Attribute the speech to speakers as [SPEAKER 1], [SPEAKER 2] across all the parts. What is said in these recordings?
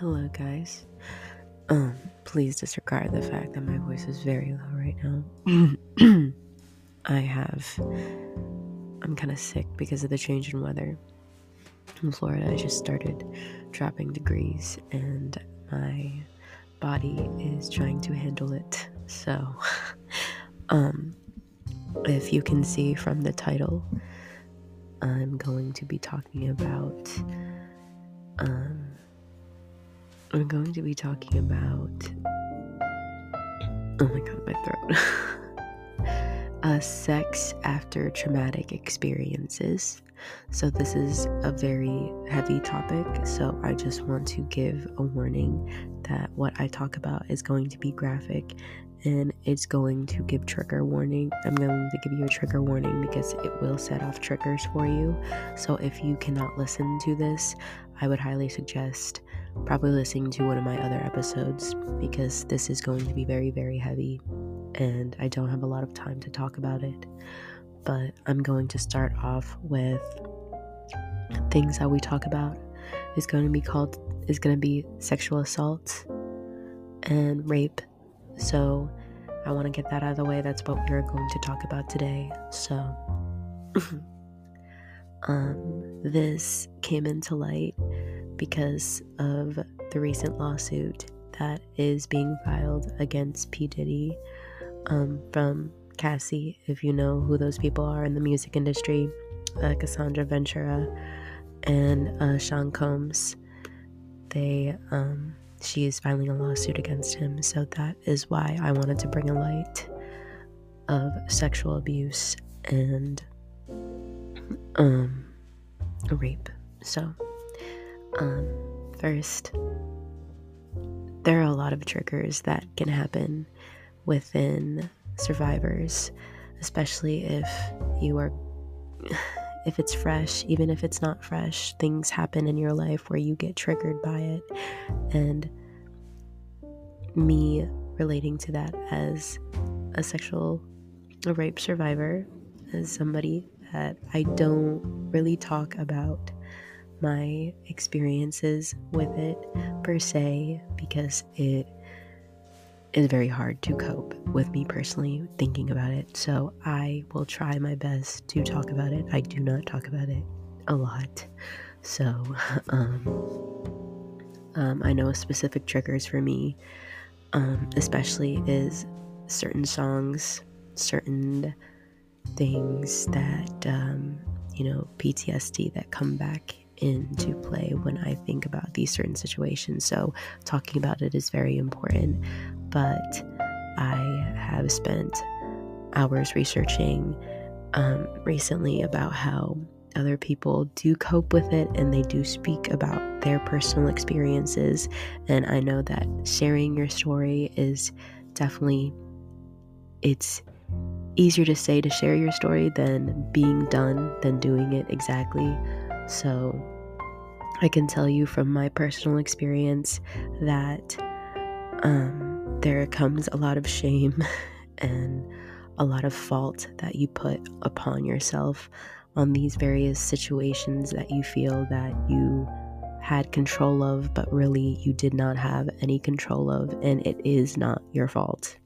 [SPEAKER 1] Hello, guys. Please disregard the fact that my voice is very low right now. I'm kind of sick because of the change in weather. In Florida, I just started dropping degrees, and my body is trying to handle it. So, if you can see from the title, I'm going to be talking about, oh my god, my throat. Sex after traumatic experiences. So this is a very heavy topic, so I just want to give a warning that what I talk about is going to be graphic and it's going to give trigger warning. I'm going to give you a trigger warning because it will set off triggers for you. So if you cannot listen to this, I would highly suggest probably listening to one of my other episodes because this is going to be very, very heavy and I don't have a lot of time to talk about it. But I'm going to start off with things that we talk about. Is going to be sexual assault and rape. So I want to get that out of the way. That's what we're going to talk about today. So this came into light because of the recent lawsuit that is being filed against P. Diddy from Cassie, if you know who those people are in the music industry, Cassandra Ventura and Sean Combs. She is filing a lawsuit against him, so that is why I wanted to bring a light of sexual abuse and rape. So first, there are a lot of triggers that can happen within survivors, especially if it's fresh. Even if it's not fresh, things happen in your life where you get triggered by it. And me relating to that as a rape survivor, as somebody that I don't really talk about my experiences with it per se, because it is very hard to cope with me personally thinking about it. So I will try my best to talk about it. I do not talk about it a lot. So I know specific triggers for me, especially is certain songs, certain things that PTSD that come back into play when I think about these certain situations. So talking about it is very important. But I have spent hours researching recently about how other people do cope with it and they do speak about their personal experiences. And I know that sharing your story is definitely, it's easier to say to share your story than doing it exactly. So I can tell you from my personal experience that there comes a lot of shame and a lot of fault that you put upon yourself on these various situations that you feel that you had control of, but really you did not have any control of, and it is not your fault.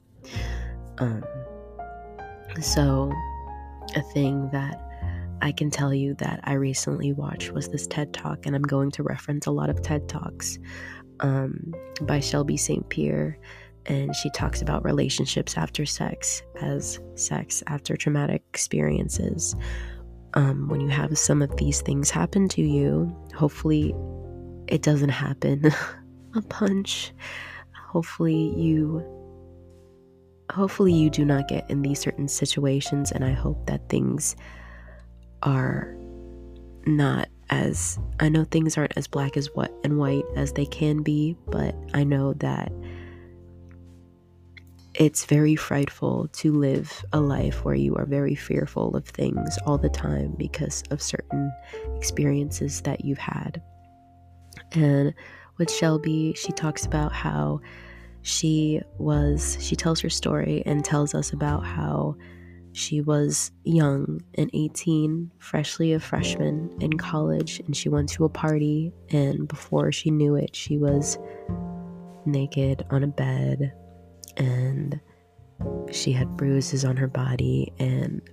[SPEAKER 1] So a thing that I can tell you that I recently watched was this TED Talk, and I'm going to reference a lot of TED Talks by Shelby St. Pierre, and she talks about relationships after sex as sex after traumatic experiences. When you have some of these things happen to you, hopefully it doesn't happen a punch. Hopefully you do not get in these certain situations, and I hope that things are not as, I know things aren't as black as and white as they can be, but I know that it's very frightful to live a life where you are very fearful of things all the time because of certain experiences that you've had. And with Shelby, she talks about how she tells her story and tells us about how She was young and 18, freshly a freshman in college, and she went to a party, and before she knew it, she was naked on a bed, and she had bruises on her body, and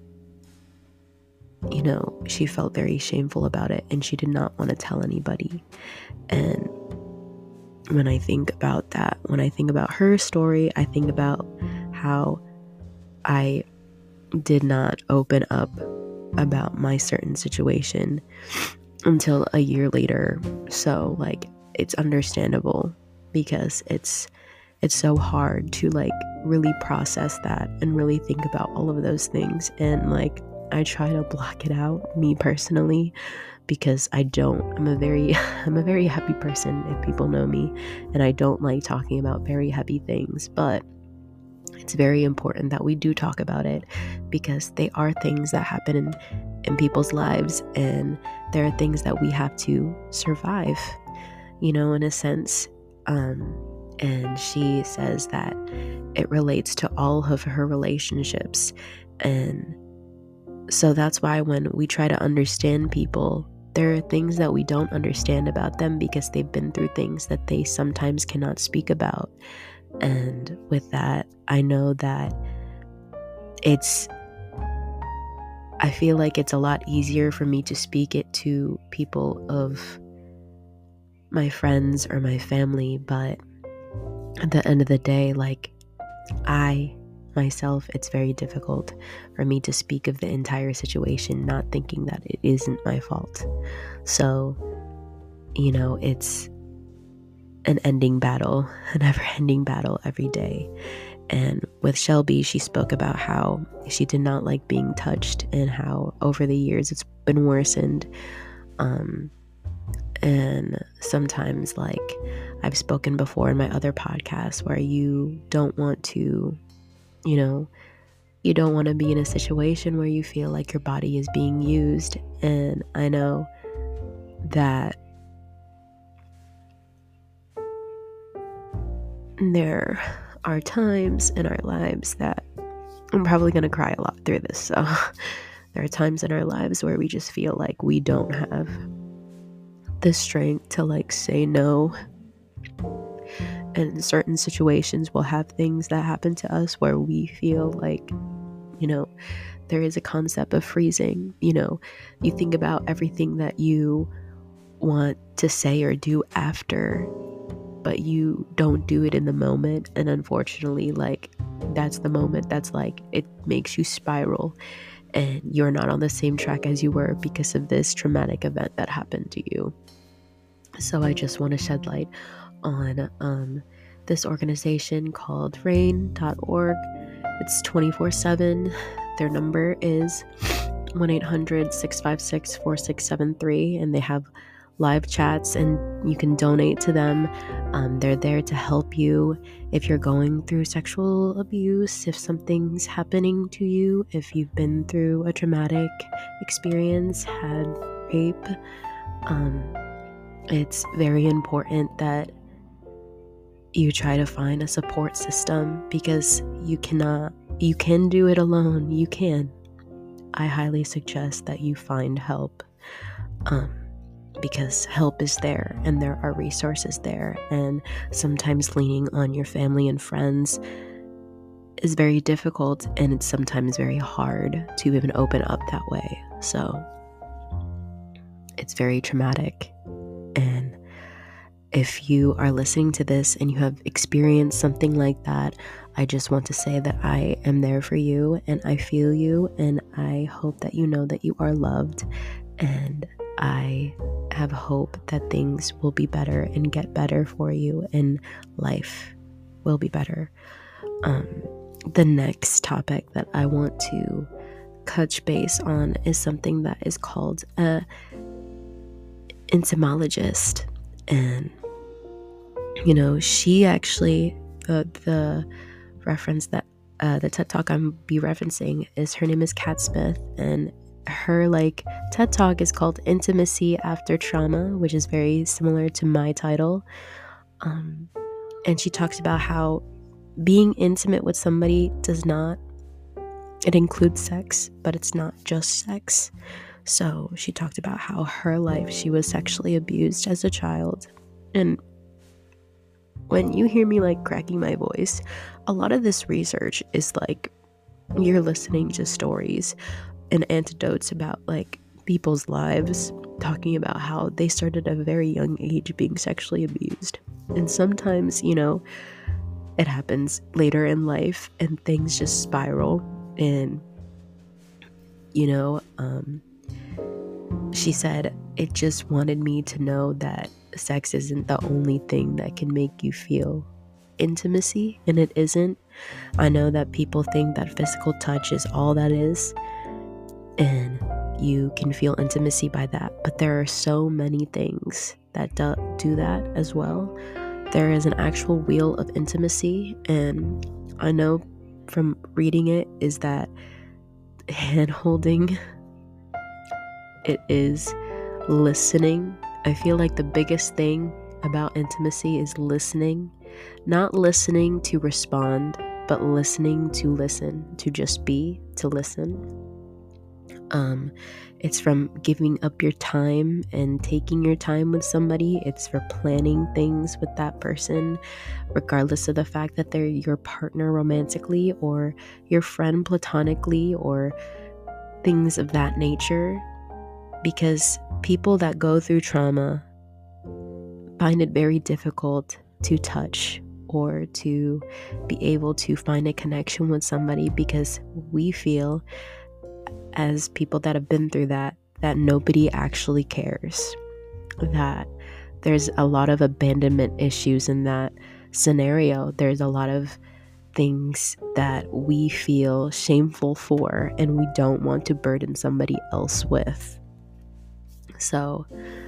[SPEAKER 1] she felt very shameful about it, and she did not want to tell anybody. And when I think about that, when I think about her story, I think about how I did not open up about my certain situation until a year later. So it's understandable, because it's so hard to really process that and really think about all of those things. And I try to block it out, me personally, because I'm a very happy person, if people know me, and I don't like talking about very heavy things. But it's very important that we do talk about it, because they are things that happen in people's lives, and there are things that we have to survive, in a sense. And she says that it relates to all of her relationships. And so that's why when we try to understand people, there are things that we don't understand about them, because they've been through things that they sometimes cannot speak about. And with that, I know that I feel like it's a lot easier for me to speak it to people of my friends or my family, but at the end of the day, I myself, it's very difficult for me to speak of the entire situation, not thinking that it isn't my fault. So, it's an ending battle, a never-ending battle every day. And with Shelby, she spoke about how she did not like being touched, and how over the years it's been worsened. And sometimes, I've spoken before in my other podcasts, where you don't want to, you don't want to be in a situation where you feel like your body is being used. And I know that there are times in our lives that I'm probably going to cry a lot through this. So there are times in our lives where we just feel like we don't have the strength to say no. And in certain situations, we'll have things that happen to us where we feel there is a concept of freezing. You think about everything that you want to say or do after, but you don't do it in the moment. And unfortunately, that's the moment that's it makes you spiral, and you're not on the same track as you were because of this traumatic event that happened to you. So I just want to shed light on this organization called RAINN.org. It's 24/7. Their number is 1-800-656-4673, and they have live chats, and you can donate to them. They're there to help you if you're going through sexual abuse, if something's happening to you, if you've been through a traumatic experience, had rape. It's very important that you try to find a support system, because you can do it alone. You can. I highly suggest that you find help, because help is there, and there are resources there. And sometimes leaning on your family and friends is very difficult, and it's sometimes very hard to even open up that way. So it's very traumatic. And if you are listening to this and you have experienced something like that, I just want to say that I am there for you, and I feel you, and I hope that you know that you are loved, and I have hope that things will be better and get better for you, and life will be better. The next topic that I want to touch base on is something that is called a entomologist. And she actually, the reference that the TED Talk I'm be referencing is, her name is Kat Smith, and her TED Talk is called Intimacy After Trauma, which is very similar to my title. And she talks about how being intimate with somebody does not It includes sex, but it's not just sex. So she talked about how her life, she was sexually abused as a child. And when you hear me like cracking my voice, a lot of this research is like you're listening to stories and anecdotes about like people's lives, talking about how they started at a very young age being sexually abused. And sometimes, it happens later in life and things just spiral. And, she said it just wanted me to know that sex isn't the only thing that can make you feel intimacy, and it isn't. I know that people think that physical touch is all that is, and you can feel intimacy by that, but there are so many things that do that as well. There is an actual wheel of intimacy, and I know from reading it is that hand holding, it is listening. I feel like the biggest thing about intimacy is listening. Not listening to respond, but listening to listen, to just be, to listen. It's from giving up your time and taking your time with somebody. It's for planning things with that person, regardless of the fact that they're your partner romantically or your friend platonically or things of that nature. Because people that go through trauma find it very difficult to touch or to be able to find a connection with somebody, because we feel, as people that have been through that nobody actually cares, that there's a lot of abandonment issues in that scenario. There's a lot of things that we feel shameful for and we don't want to burden somebody else with. So,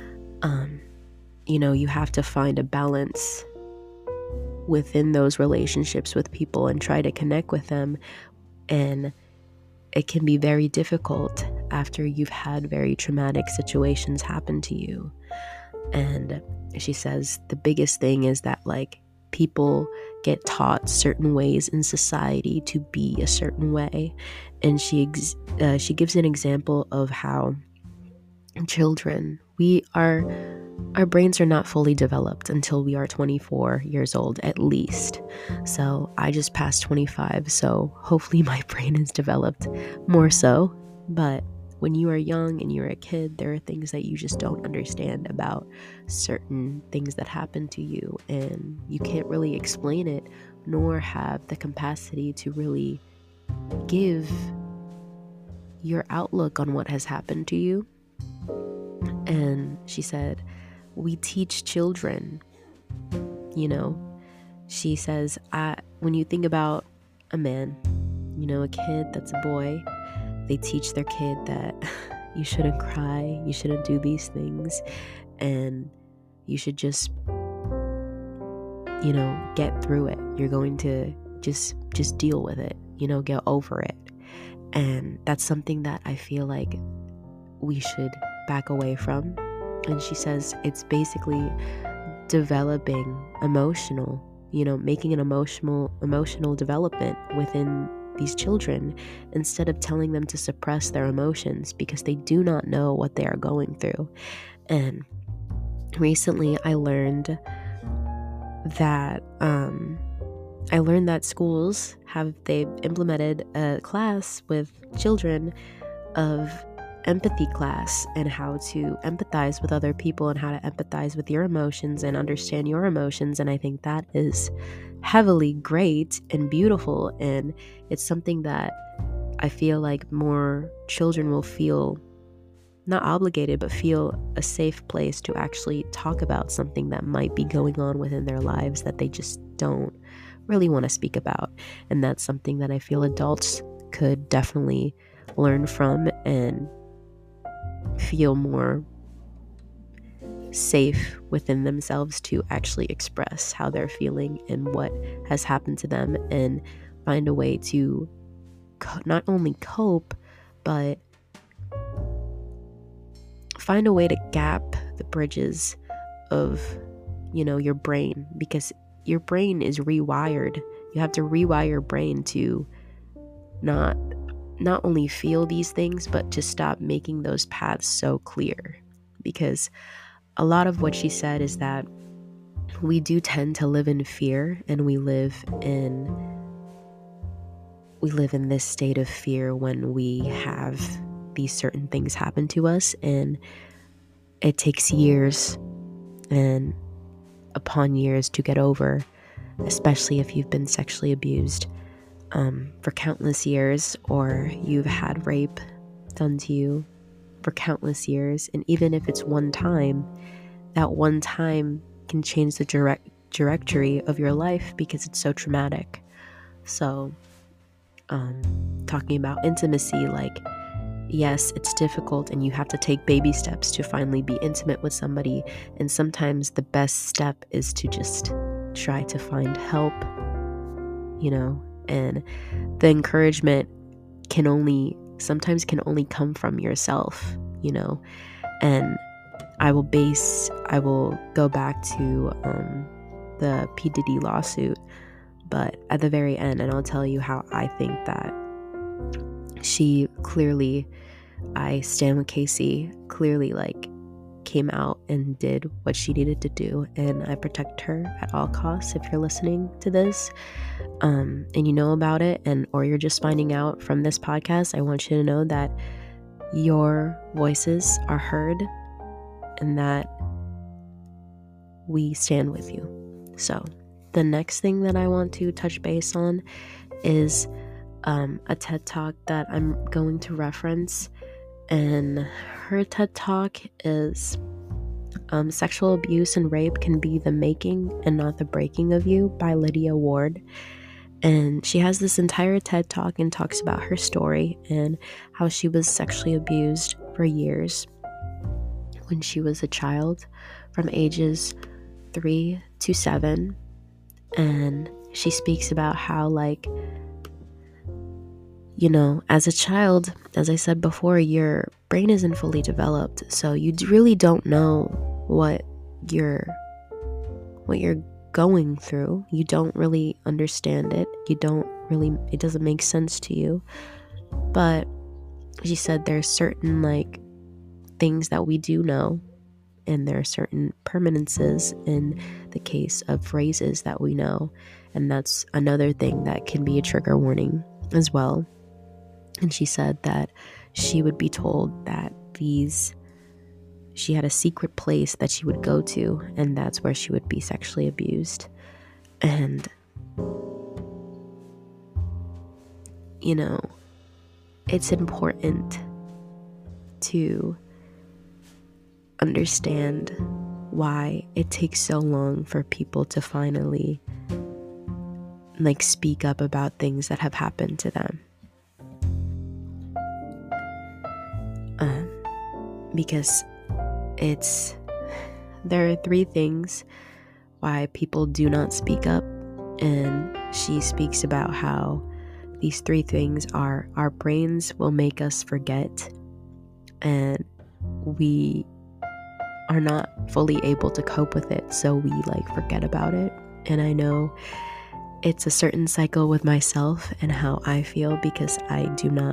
[SPEAKER 1] you have to find a balance within those relationships with people and try to connect with them. And it can be very difficult after you've had very traumatic situations happen to you. And she says the biggest thing is that like people get taught certain ways in society to be a certain way. And she gives an example of how children, our brains are not fully developed until we are 24 years old at least. So I just passed 25, so hopefully my brain is developed more so. But when you are young and you're a kid, there are things that you just don't understand about certain things that happen to you, and you can't really explain it nor have the capacity to really give your outlook on what has happened to you. And she said, we teach children, she says, when you think about a man, a kid that's a boy, they teach their kid that you shouldn't cry, you shouldn't do these things, and you should just, get through it. You're going to just deal with it, get over it. And that's something that I feel like we should back away from. And she says it's basically developing making an emotional development within these children, instead of telling them to suppress their emotions, because they do not know what they are going through. And recently I learned that schools they've implemented a class with children of empathy class, and how to empathize with other people and how to empathize with your emotions and understand your emotions. And I think that is heavily great and beautiful, and it's something that I feel like more children will feel not obligated, but feel a safe place to actually talk about something that might be going on within their lives that they just don't really want to speak about. And that's something that I feel adults could definitely learn from and feel more safe within themselves to actually express how they're feeling and what has happened to them, and find a way to not only cope, but find a way to gap the bridges of, your brain, because your brain is rewired. You have to rewire your brain to not not only feel these things, but to stop making those paths so clear. Because a lot of what she said is that we do tend to live in fear, and we live in this state of fear when we have these certain things happen to us, and it takes years and upon years to get over, especially if you've been sexually abused for countless years, or you've had rape done to you for countless years. And even if it's one time, that one time can change the trajectory of your life because it's so traumatic. So talking about intimacy, like, yes, it's difficult and you have to take baby steps to finally be intimate with somebody, and sometimes the best step is to just try to find help, and the encouragement sometimes can only come from yourself, and I will go back to the P. Diddy lawsuit, but at the very end, and I'll tell you how I think that I stand with Casey, clearly came out and did what she needed to do, and I protect her at all costs. If you're listening to this, and you know about it, or you're just finding out from this podcast, I want you to know that your voices are heard and that we stand with you. So the next thing that I want to touch base on is a TED Talk that I'm going to reference, and her TED Talk is Sexual Abuse and Rape Can Be the Making and Not the Breaking of You by Lydia Ward. And she has this entire TED Talk and talks about her story and how she was sexually abused for years when she was a child, from ages 3 to 7. And she speaks about how, as a child, as I said before, your brain isn't fully developed, so you really don't know what you're going through. You don't really understand it. It doesn't make sense to you. But she said there's certain things that we do know, and there are certain permanences in the case of phrases that we know, and that's another thing that can be a trigger warning as well. And she said that she would be told that she had a secret place that she would go to, and that's where she would be sexually abused. And it's important to understand why it takes so long for people to finally speak up about things that have happened to them. Because there are 3 things why people do not speak up, and she speaks about how these 3 things are: our brains will make us forget, and we are not fully able to cope with it, so we forget about it. And I know it's a certain cycle with myself and how I feel, because I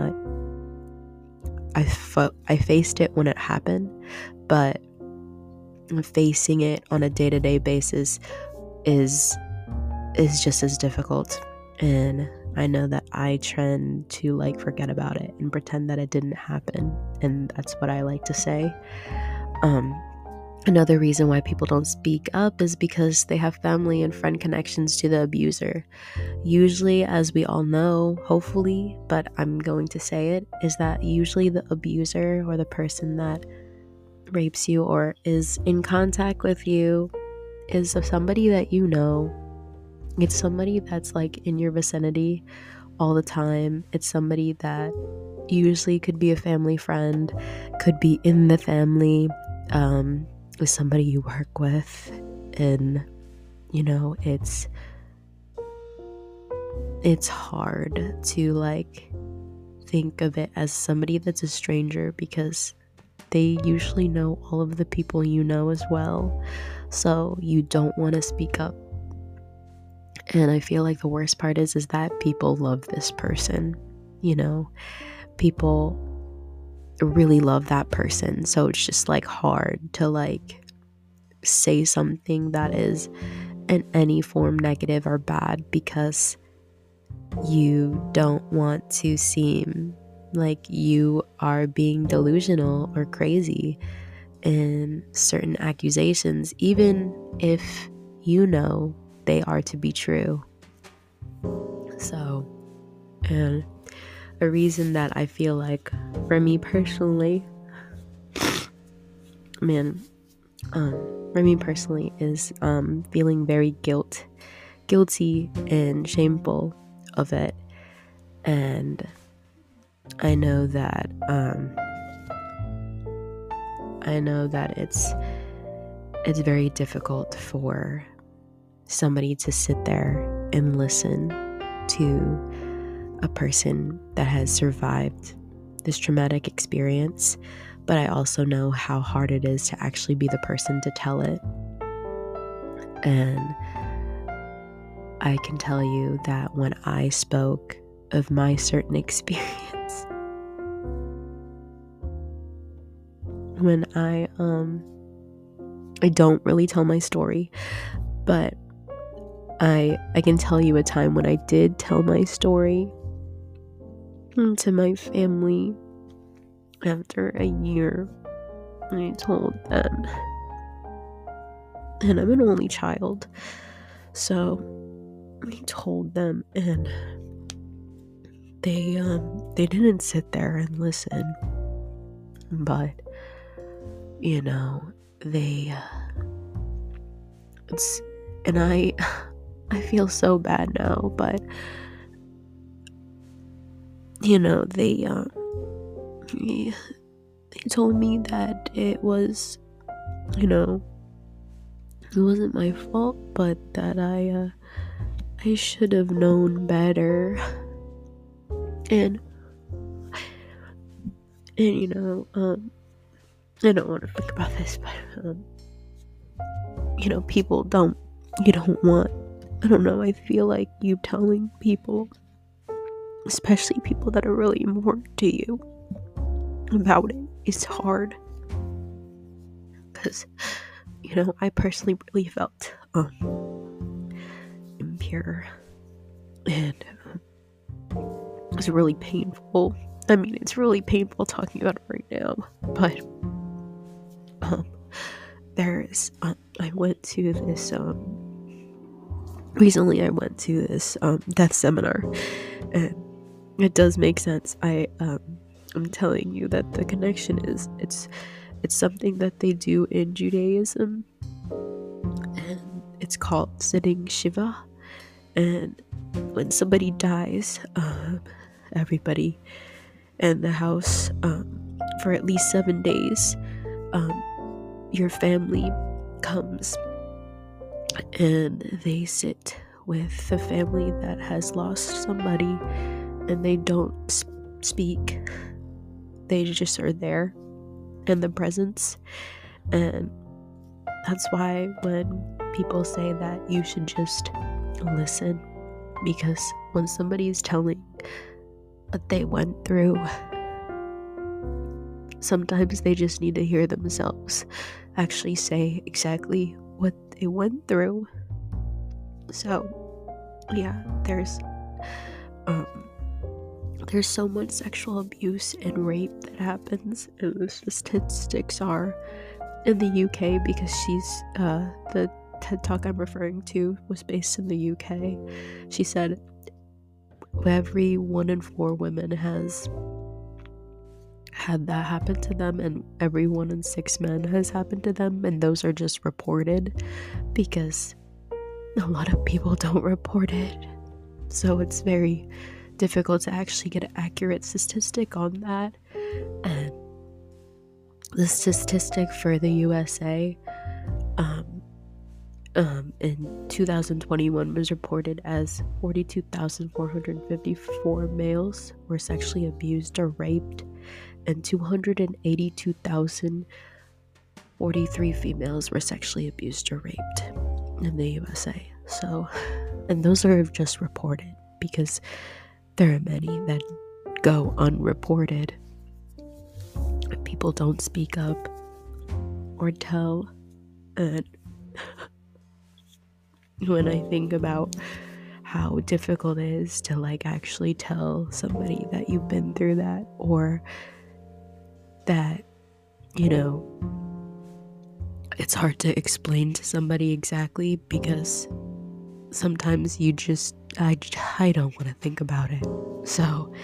[SPEAKER 1] faced it when it happened, but facing it on a day-to-day basis is just as difficult. And I know that I trend to forget about it and pretend that it didn't happen, and that's what I like to say. Another reason why people don't speak up is because they have family and friend connections to the abuser. Usually, as we all know, hopefully, but I'm going to say it, is that usually the abuser or the person that rapes you or is in contact with you is somebody that you know. It's somebody that's in your vicinity all the time. It's somebody that usually could be a family friend, could be in the family, with somebody you work with. And it's hard to think of it as somebody that's a stranger, because they usually know all of the people you know as well, so you don't want to speak up. And I feel the worst part is that people love this person, people really love that person, so it's just like hard to like say something that is in any form negative or bad, because you don't want to seem like you are being delusional or crazy in certain accusations, even if you know they are to be true. So, and a reason that I feel like, for me personally, is feeling very guilty and shameful of it. And I know that it's very difficult for somebody to sit there and listen to a person that has survived this traumatic experience, but I also know how hard it is to actually be the person to tell it. And I can tell you that when I spoke of my certain experience, when I don't really tell my story, but I can tell you a time when I did tell my story to my family. After a year, I told them, and I'm an only child, so I told them, and they didn't sit there and listen, but I feel so bad now, but they told me that it was, it wasn't my fault, but that I should have known better. And I don't want to think about this, but people you don't want, I don't know, I feel like you telling people, especially people that are really important to you, about it is hard, because I personally really felt impure, and it was really painful. I mean, it's really painful talking about it right now, but I went to this recently I went to this death seminar, and it does make sense. I'm telling you that the connection is, it's something that they do in Judaism, and it's called sitting Shiva. And when somebody dies, everybody in the house, for at least 7 days, your family comes and they sit with the family that has lost somebody, and they don't speak. They just are there in the presence. And that's why when people say that you should just listen, because when somebody is telling what they went through, sometimes they just need to hear themselves actually say exactly what they went through. So yeah, there's so much sexual abuse and rape that happens, and the statistics are in the UK, because the TED Talk I'm referring to was based in the UK. She said every 1 in 4 women has had that happen to them, and every 1 in 6 men has happened to them, and those are just reported, because a lot of people don't report it. So it's very difficult to actually get an accurate statistic on that. And the statistic for the USA in 2021 was reported as 42,454 males were sexually abused or raped, and 282,043 females were sexually abused or raped in the USA. So, and those are just reported, because there are many that go unreported. People don't speak up or tell. And when I think about how difficult it is to like actually tell somebody that you've been through that, or that, you know, it's hard to explain to somebody exactly, because sometimes I don't want to think about it. So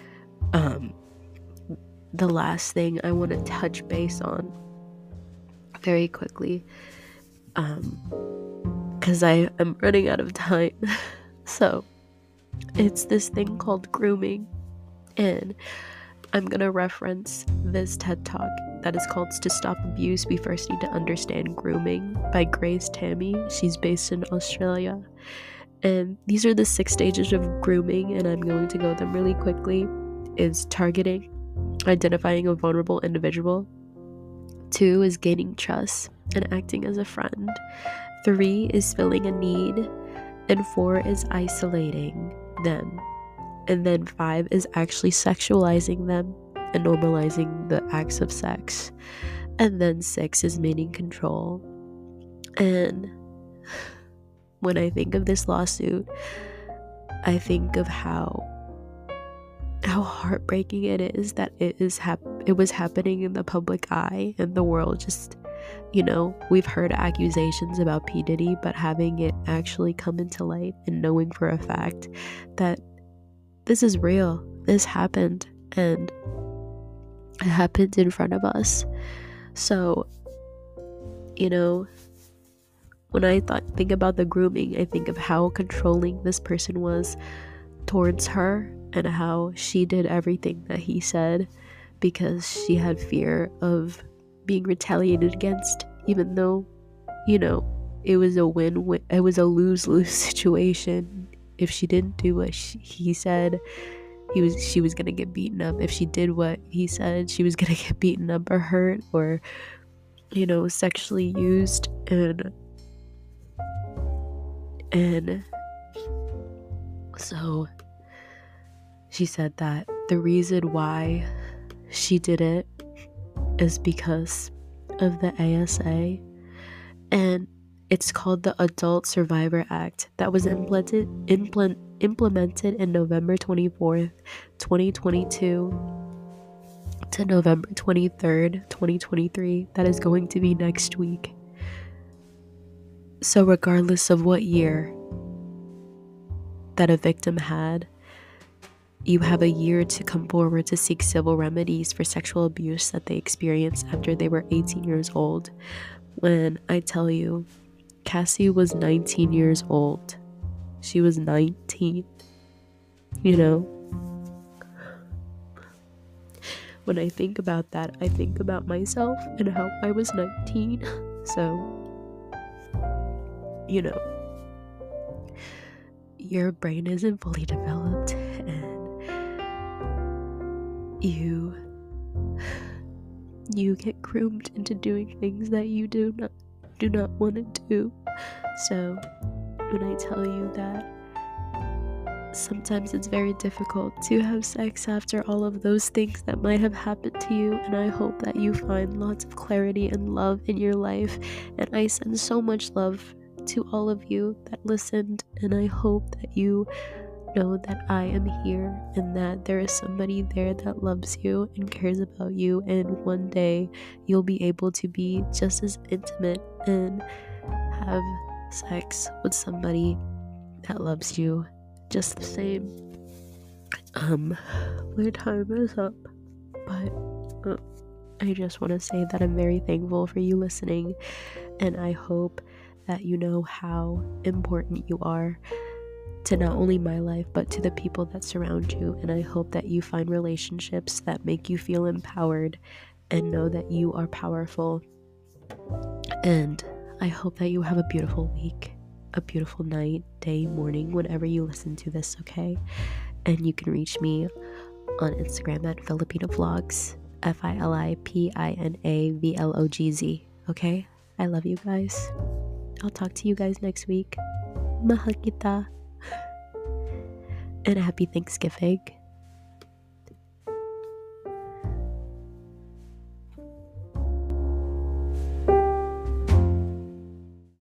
[SPEAKER 1] the last thing I want to touch base on very quickly, because I am running out of time. So it's this thing called grooming, and I'm gonna reference this TED Talk that is called "To Stop Abuse, We First Need to Understand Grooming" by Grace Tammy. She's based in Australia. And these are the 6 stages of grooming, and I'm going to go them really quickly. Is targeting, identifying a vulnerable individual. 2 is gaining trust and acting as a friend. 3 is filling a need. And 4 is isolating them. And then 5 is actually sexualizing them and normalizing the acts of sex. And then 6 is maintaining control. And when I think of this lawsuit, I think of how heartbreaking it is that it was happening in the public eye, and the world just, we've heard accusations about P. Diddy, but having it actually come into light and knowing for a fact that this is real, this happened, and it happened in front of us. So, when I think about the grooming, I think of how controlling this person was towards her, and how she did everything that he said because she had fear of being retaliated against, even though, it was a win-win, it was a lose-lose situation. If she didn't do what he said, she was gonna get beaten up. If she did what he said, she was gonna get beaten up or hurt, or, sexually used. And so she said that the reason why she did it is because of the ASA, and it's called the Adult Survivor Act, that was implemented in November 24th, 2022 to November 23rd, 2023. That is going to be next week. So regardless of what year that a victim had, you have a year to come forward to seek civil remedies for sexual abuse that they experienced after they were 18 years old. When I tell you, Cassie was 19 years old. She was 19. When I think about that, I think about myself and how I was 19. So, your brain isn't fully developed, and you get groomed into doing things that you do not want to do. So when I tell you that sometimes it's very difficult to have sex after all of those things that might have happened to you, and I hope that you find lots of clarity and love in your life, and I send so much love to all of you that listened, and I hope that you know that I am here, and that there is somebody there that loves you and cares about you, and one day you'll be able to be just as intimate and have sex with somebody that loves you just the same. My time is up, but I just want to say that I'm very thankful for you listening, and I hope that you know how important you are to not only my life, but to the people that surround you. And I hope that you find relationships that make you feel empowered and know that you are powerful. And I hope that you have a beautiful week, a beautiful night, day, morning, whenever you listen to this, okay? And you can reach me on Instagram at Filipina Vlogs, FILIPINAVLOGZ, okay? I love you guys. I'll talk to you guys next week. Mahal kita. And happy Thanksgiving.